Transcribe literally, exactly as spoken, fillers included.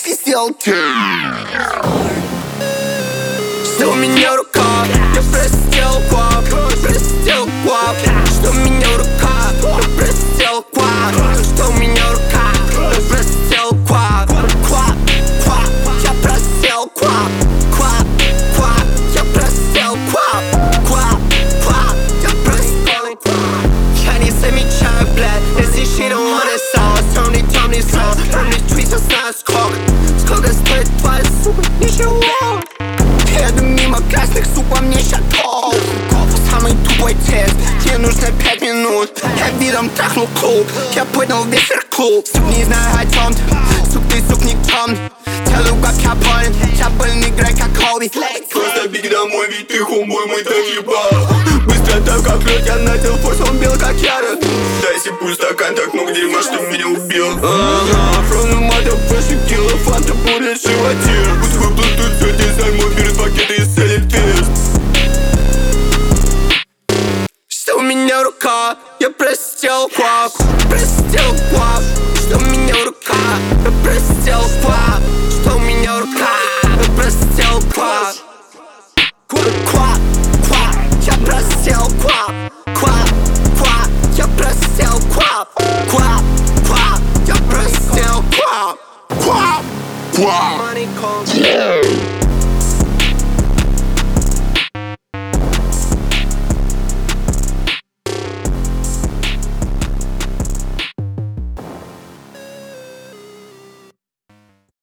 свистел. Что у меня рука, я простил квап, простил квап. Что у меня рука, я простил квап. Что у меня рука, я простил квап. Квап, квап, я простил квап. Квап, квап, я простил квап. Квап, квап, я простил квап. Я не замечаю, блядь, если she don't wanna sell. Темный, темный сон, помнишь, твит, я знаю сколько. Сколько стоит твоя сука, ничего. Еду мимо красных, сука, мне щатов. Самый тупой тест, тебе нужно пять минут. Я видом трахнул клуб, я поднял вечер клуб. Сук, не знаю о чем ты, сук, ты, сук, никем. Делаю, как я болен, я болен, играй, как Коби. Просто беги домой, ведь ты хумбой, мой так ебал. Быстро так, как лед, я надел форс, он бел, как яра. Дай себе пусть стакан, так много дерьма, что меня убил. Ага, from the mother, прощу кило, фанта будет в животе. Пусть выплатут все, дизайн, мой берет пакеты и селит фест. Что у меня рука, я простил квап, простил квап. Что у меня рука, я простил квап.